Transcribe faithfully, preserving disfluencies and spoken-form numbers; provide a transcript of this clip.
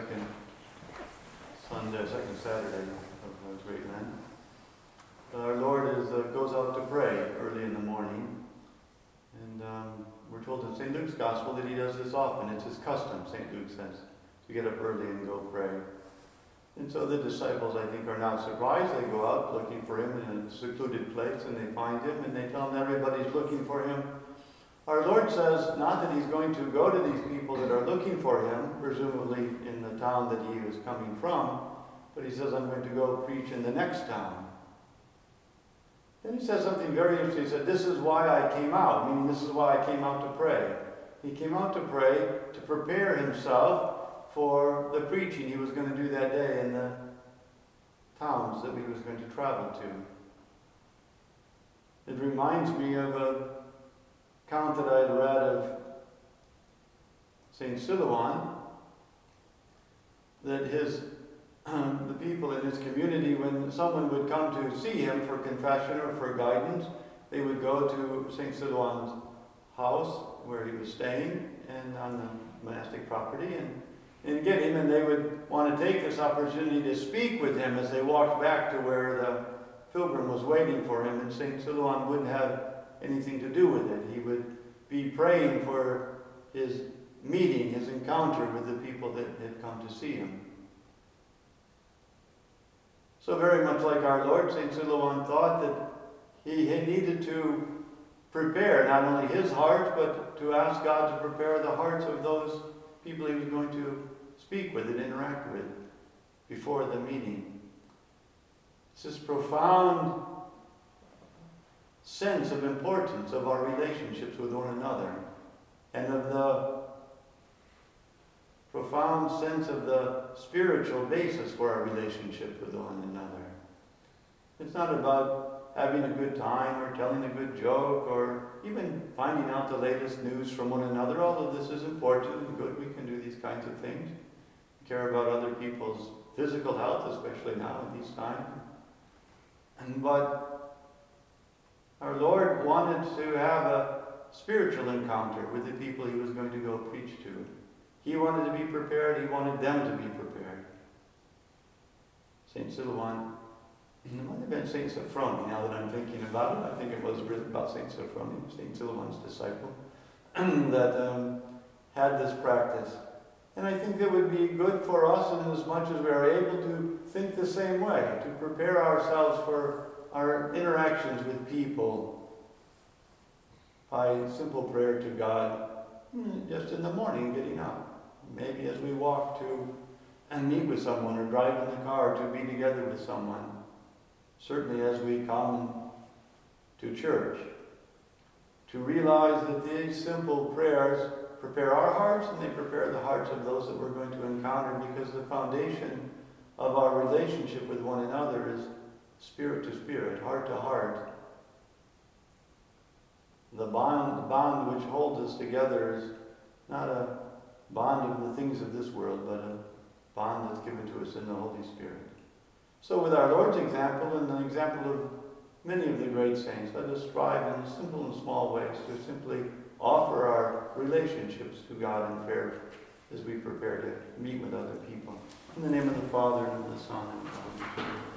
second Sunday, second Saturday of Great Lent. Our Lord is uh, goes out to pray early in the morning, and um, we're told in Saint Luke's Gospel that he does this often. It's his custom, Saint Luke says, to get up early and go pray. And so the disciples, I think, are not surprised. They go out looking for him in a secluded place, and they find him, and they tell him everybody's looking for him. Our Lord says not that he's going to go to these people that are looking for him, presumably in the town that he was coming from, but he says, I'm going to go preach in the next town. Then he says something very interesting. He said, this is why I came out, meaning this is why I came out to pray. He came out to pray to prepare himself for the preaching he was going to do that day in the towns that he was going to travel to. It reminds me of a account that I had read of Saint Silouan, that his um, the people in his community, when someone would come to see him for confession or for guidance, they would go to Saint Silouan's house where he was staying and on the monastic property and, and get him, and they would want to take this opportunity to speak with him as they walked back to where the pilgrim was waiting for him, and Saint Silouan wouldn't have anything to do with it. He would be praying for his meeting, his encounter with the people that had come to see him. So very much like our Lord, Saint Silouan thought that he needed to prepare not only his heart, but to ask God to prepare the hearts of those people he was going to speak with and interact with before the meeting. It's this profound sense of importance of our relationships with one another, and of the profound sense of the spiritual basis for our relationship with one another. It's not about having a good time or telling a good joke or even finding out the latest news from one another, although this is important and good. We can do these kinds of things. Care about other people's physical health, especially now in these times. But our Lord wanted to have a spiritual encounter with the people he was going to go preach to. He wanted to be prepared. He wanted them to be prepared. Saint Silouan, it might have been Saint Sophrony, now that I'm thinking about it. I think it was written about Saint Sophrony, Saint Silouan's disciple, that um, had this practice. And I think it would be good for us in as much as we are able to think the same way, to prepare ourselves for our interactions with people by simple prayer to God, just in the morning getting up. Maybe as we walk to and meet with someone or drive in the car to be together with someone. Certainly as we come to church. To realize that these simple prayers prepare our hearts and they prepare the hearts of those that we're going to encounter, because the foundation of our relationship with one another is spirit to spirit, heart to heart. The bond, the bond which holds us together is not a bond of the things of this world, but a bond that's given to us in the Holy Spirit. So with our Lord's example and the example of many of the great saints, let us strive in simple and small ways to simply offer our relationships to God in prayer as we prepare to meet with other people. In the name of the Father, and of the Son, and of the Holy Spirit.